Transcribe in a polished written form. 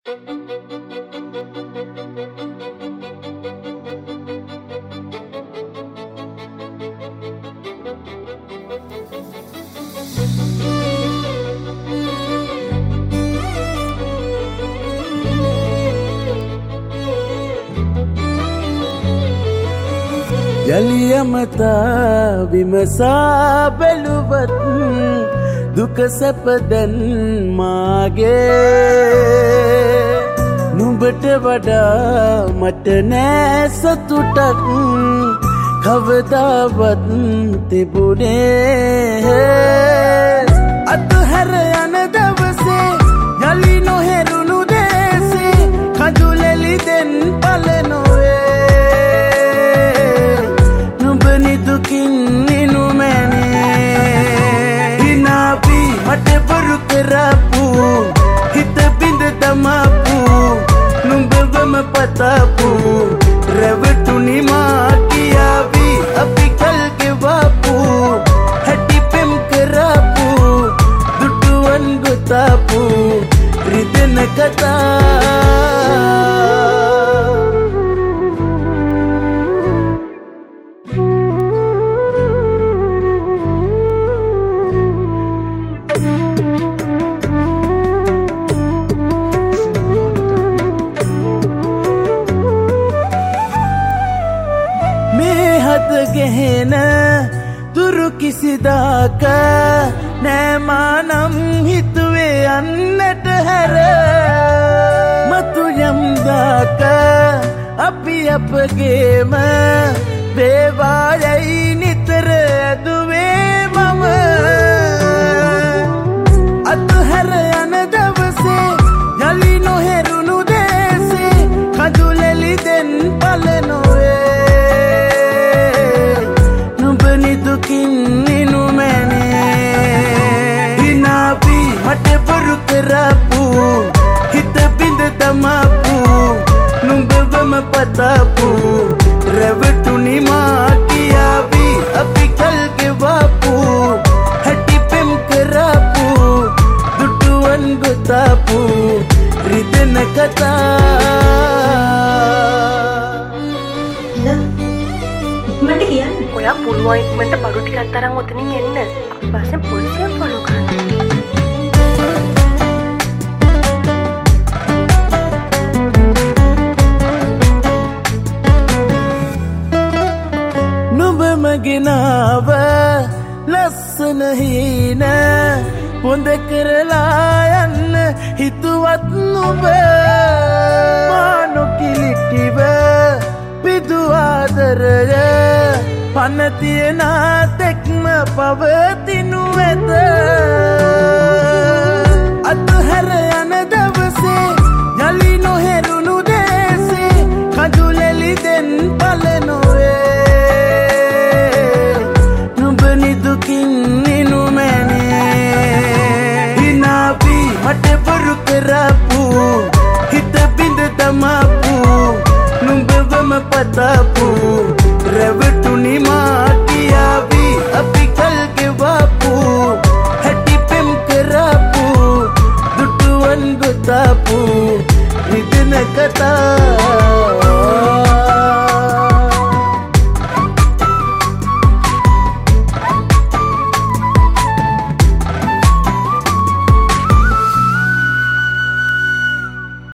යලියමතා විමසා බැලුවත් දුක සැප දැන් මාගේ නුඹට වඩා මට නෑ සතුටක් කවදාවත් තිබුණේ අතහැර යන දවසේ යලි නොහෙරුණු දේසේ කඳුලෙලි දෙන් පලනොවේ දුකින් නිනු මැනේ හිනාපි මට බොරු කරපු හිත බිඳ දමපු නුඹවම පතපු රැවටුනි මා කියාවි අපි කල් ගෙවපු හැටි පෙම් කරපු දුටුවන් ගොතපු රිදෙන කතා ගෙහෙන දුරු කිසිදාක නෑමානම් හිතුවේ යන්නට හැර මතු යම්දාක අපි අපගේම වේවායයි නිතර ඇදුවේ මම අතහැර යන දවසේ යලි නොහෙරුණු දේසේ කඳුලෙලි දෙන් පලනොවේ දුකින් නිනු මැනේ හිනාපි මට බොරු කරපු හිත බිඳ දමපු නුඹවම පතපු රැවටුනි මා කියාවි අපි කල් ගෙවපු හැටි පෙම් කරපු දුටුවන් ගොතපු රිදෙන කතා ඔයා පුළුවන් ඉක්මනට බඩු ටිකක් තරම් ඔතනින් එන්න. පස්සේ පොලිසියෙන් ෆලෝ කරන්න. නුඹ මගිනාව ලස්සන හීන පොඳ කරලා යන්න හිතුවත් නුඹ මා නොකිලිටිව පිදු ආදරය පනතියන තෙක්ම පවතිනු ඇත අතහැර යන දවසේ යලි නොහෙරුණු දේසේ කඳුලෙලි දෙන් පලනොවේ නුඹනි දුකින් නිනු මැනේ හිනාපි මට බොරු කරපු හිත බිඳ දමපු නුඹවම පතපු රැවටුනි මා කියාවි අපි කල් ගෙවපු හැටි පෙම් කරපු දුටුවන් ගොතපු රිදෙන කතා